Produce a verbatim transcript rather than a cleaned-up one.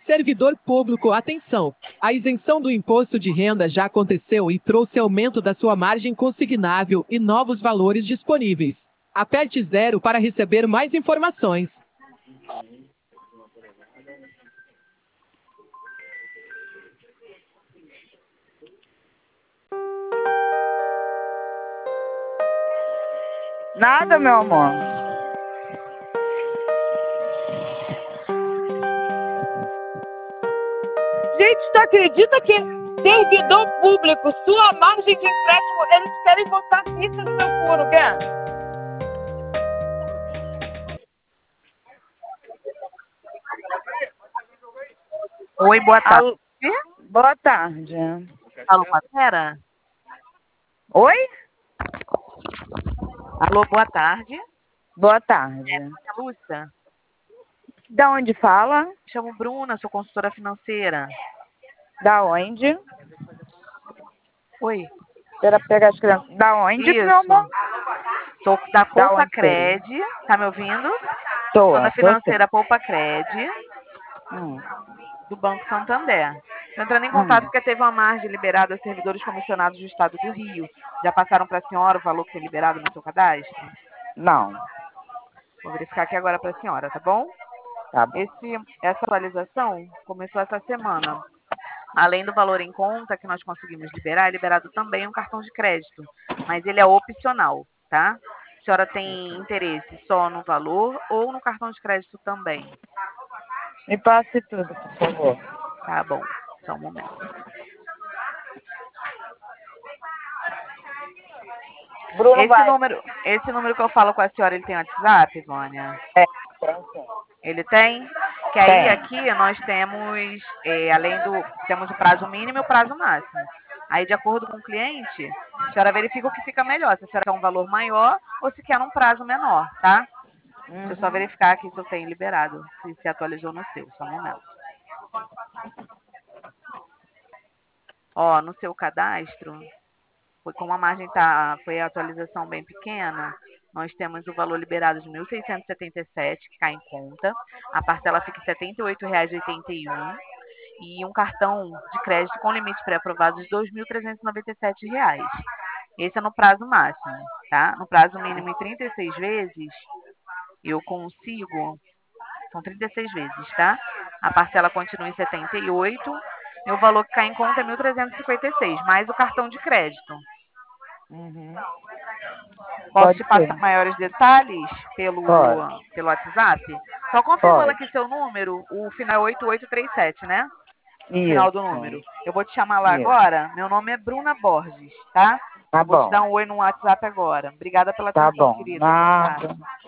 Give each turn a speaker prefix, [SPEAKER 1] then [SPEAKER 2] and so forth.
[SPEAKER 1] Servidor público, atenção! A isenção do imposto de renda já aconteceu e trouxe aumento da sua margem consignável e novos valores disponíveis. Aperte zero para receber mais informações.
[SPEAKER 2] Nada, meu amor. Gente, tu acredita que servidor público, sua margem de empréstimo, eles querem botar ficha no seu furo, quer?
[SPEAKER 3] Oi, boa tarde.
[SPEAKER 2] Alô, boa tarde.
[SPEAKER 3] Alô, Patera?
[SPEAKER 2] Oi?
[SPEAKER 3] Alô, boa tarde.
[SPEAKER 2] Boa tarde.
[SPEAKER 3] É Lúcia?
[SPEAKER 2] Da onde fala?
[SPEAKER 3] Me chamo Bruna, sou consultora financeira.
[SPEAKER 2] Da onde?
[SPEAKER 3] Oi.
[SPEAKER 2] Para pegar as crianças. Da onde,
[SPEAKER 3] Isso.
[SPEAKER 2] meu amor?
[SPEAKER 3] Sou da
[SPEAKER 2] Da
[SPEAKER 3] Poupa
[SPEAKER 2] onde
[SPEAKER 3] Cred. Tá me ouvindo?
[SPEAKER 2] Tô,
[SPEAKER 3] Sou da
[SPEAKER 2] tô
[SPEAKER 3] financeira Poupa Cred,
[SPEAKER 2] Hum.
[SPEAKER 3] do Banco Santander. Estou entrando em
[SPEAKER 2] Hum.
[SPEAKER 3] contato porque teve uma margem liberada a servidores comissionados do Estado do Rio. Já passaram para a senhora o valor que foi liberado no seu cadastro?
[SPEAKER 2] Não.
[SPEAKER 3] Vou verificar aqui agora para a senhora, tá bom?
[SPEAKER 2] Tá bom.
[SPEAKER 3] Esse, essa atualização começou essa semana. Além do valor em conta que nós conseguimos liberar, é liberado também um cartão de crédito, mas ele é opcional, tá? A senhora tem interesse só no valor ou no cartão de crédito também?
[SPEAKER 2] Me passe tudo, por favor.
[SPEAKER 3] Tá bom, só um momento.
[SPEAKER 2] Bruno,
[SPEAKER 3] Esse
[SPEAKER 2] vai.
[SPEAKER 3] número, esse número que eu falo com a senhora, ele tem WhatsApp, Vânia?
[SPEAKER 2] É, tem sim.
[SPEAKER 3] Ele tem? Que aí
[SPEAKER 2] Tem.
[SPEAKER 3] aqui nós temos, é, além do, temos o prazo mínimo e o prazo máximo. Aí, de acordo com o cliente, a senhora verifica o que fica melhor, se a senhora quer um valor maior ou se quer um prazo menor, tá?
[SPEAKER 2] Uhum.
[SPEAKER 3] Deixa eu só verificar aqui se eu tenho liberado, se se atualizou no seu, só um momento. Ó, no seu cadastro, foi como a margem tá, foi a atualização bem pequena, nós temos o valor liberado de mil seiscentos e setenta e sete, que cai em conta, a parcela fica em setenta e oito reais e oitenta e um e um cartão de crédito com limite pré-aprovado de dois mil trezentos e noventa e sete reais. Esse é no prazo máximo, tá? No prazo mínimo em trinta e seis vezes, eu consigo, são trinta e seis vezes, tá? A parcela continua em setenta e oito e o valor que cai em conta é mil trezentos e cinquenta e seis, mais o cartão de crédito.
[SPEAKER 2] Uhum.
[SPEAKER 3] Posso
[SPEAKER 2] Pode
[SPEAKER 3] te
[SPEAKER 2] ser.
[SPEAKER 3] passar maiores detalhes pelo,
[SPEAKER 2] Pode.
[SPEAKER 3] pelo WhatsApp? Só confirmando
[SPEAKER 2] Pode.
[SPEAKER 3] aqui seu número, o final é oito oito três sete, né? O final
[SPEAKER 2] Isso.
[SPEAKER 3] do número. Eu vou te chamar lá
[SPEAKER 2] Isso.
[SPEAKER 3] agora. Meu nome é Bruna Borges, tá?
[SPEAKER 2] Tá
[SPEAKER 3] Eu vou te
[SPEAKER 2] bom.
[SPEAKER 3] dar um oi no WhatsApp agora. Obrigada pela
[SPEAKER 2] Tá
[SPEAKER 3] atenção,
[SPEAKER 2] bom.
[SPEAKER 3] querida. Boa
[SPEAKER 2] Nada.
[SPEAKER 3] tarde.